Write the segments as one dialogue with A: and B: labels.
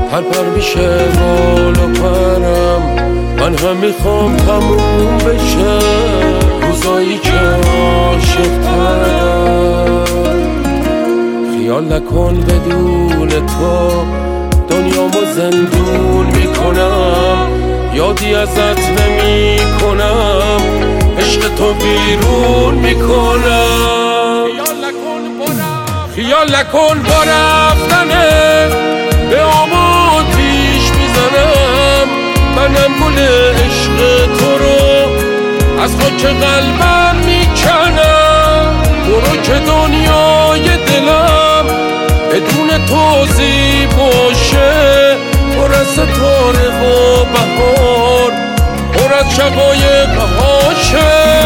A: پر میشه بال و پرم، من هم میخوام تموم بشه روزایی که عاشق ترم. خیال نکن بدون تو دنیامو زندون میکنم، یادی ازت نمی کنم، عشق تو بیرون میکنم. خیال نکن با رفتنه به آماتیش میزنم، منم گل عشق تو رو از خاک قلبم میکنم. برو که دنیای دلم بدون تو زیباشه، پر از ستاره و بهار، پر از شقایق هاشه.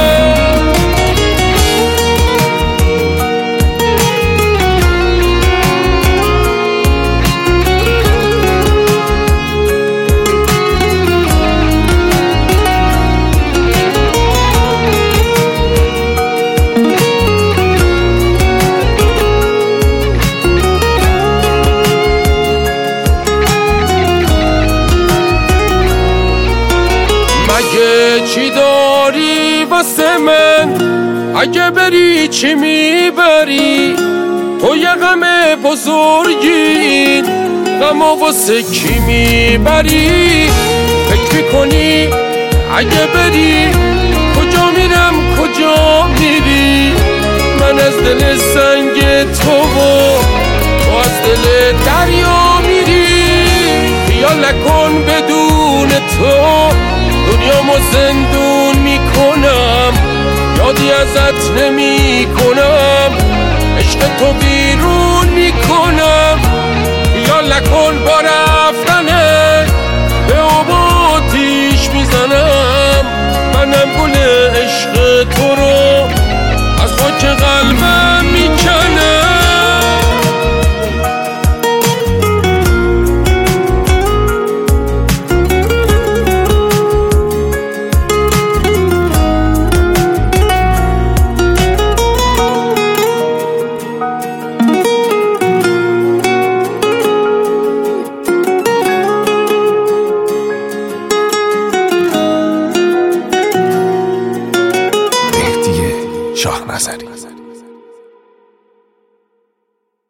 A: مگه چی داری واسه من؟ اگه بری چی میبری؟ تو یه غم بزرگی، غم واسه کی میبری؟ فکر میکنی اگه بری کجا میرم کجا میری؟ من از دل سنگ تو از دل دریا میری. خیال نکن بدون تو دنیامو زندون میکنم، یادی ازت نمی کنم، عشق تو بیرون میکنم. خیال نکن با رفتنه به آباتیش میزنم، منم گل عشق تو رو از خاک قلبم میکنم.
B: شاه نظری.